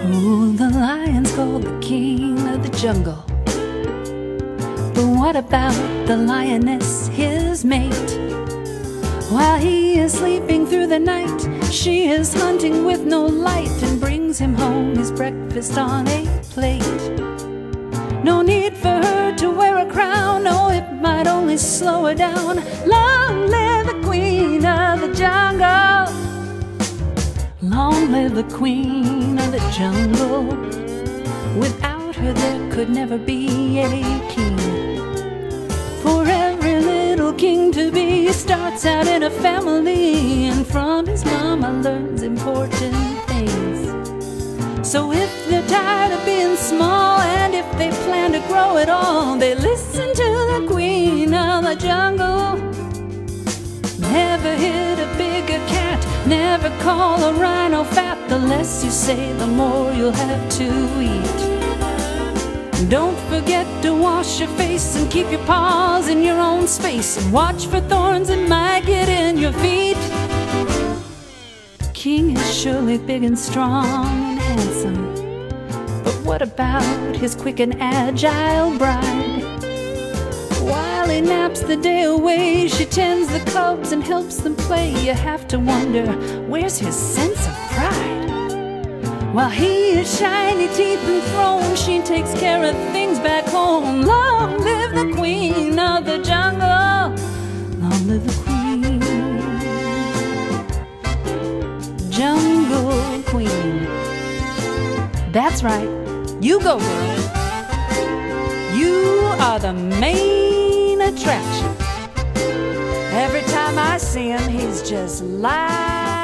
Ooh, the lion's called the king of the jungle. But what about the lioness, his mate? While he is sleeping through the night, she is hunting with no light and brings him home his breakfast on a plate. No need for her to wear a crown, no, it might only slow her down. Long live the queen of the jungle. Long live the queen of the jungle. Without her there could never be a king. For every little king to be starts out in a family, and from his mama learns important things. So if they're tired of being small, and if they plan to grow it all, they listen to the queen of the jungle. Never hit a bigger cat, never call a rhino fat. The less you say, the more you'll have to eat. Don't forget to wash your face and keep your paws in your own space, and watch for thorns that might get in your feet. The king is surely big and strong and handsome, but what about his quick and agile bride? While he naps the day away, she tends the cubs and helps them play. You have to wonder, where's his sense of pride? While he is shiny teeth and throne, she takes care of things back home. Long live the queen of the jungle. Long live the queen. Jungle queen. That's right. You go, girl. You are the main attraction. Every time I see him, he's just like